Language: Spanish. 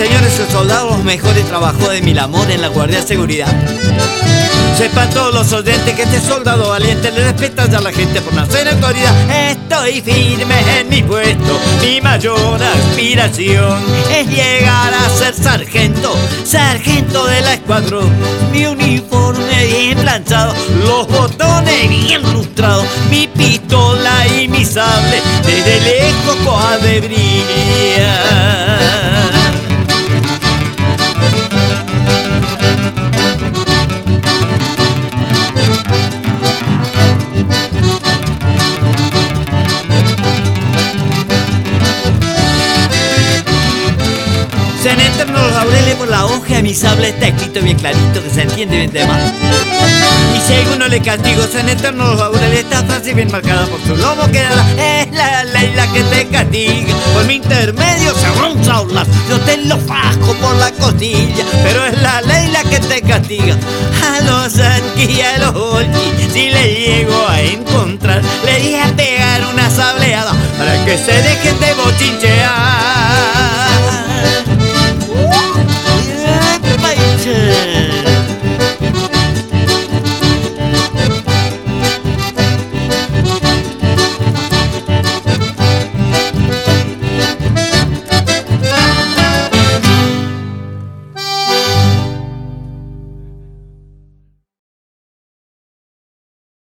Señores soldados, los mejores trabajos de mil amor en la Guardia de Seguridad. Sepan todos los oyentes que este soldado valiente le respeta ya a la gente por nacer en autoridad. Estoy firme en mi puesto, mi mayor aspiración es llegar a ser sargento, sargento de la escuadrón. Mi uniforme bien planchado, los botones bien lustrados, mi pistola y mi sable desde lejos ha de brillar. Sean eternos los laureles por la hoja de mi sable, está escrito bien clarito que se entiende bien de más. Y si a alguno le castigo, sean eternos los laureles, esta frase bien marcada por su lomo quedará. Es la ley la que te castiga, por mi intermedio se ronza un lazo, yo te lo fajo por la costilla, pero es la ley la que te castiga. A los Yankee y a los Volky, si le llego a encontrar, le dije a pegar una sableada para que se dejen de bochinchear.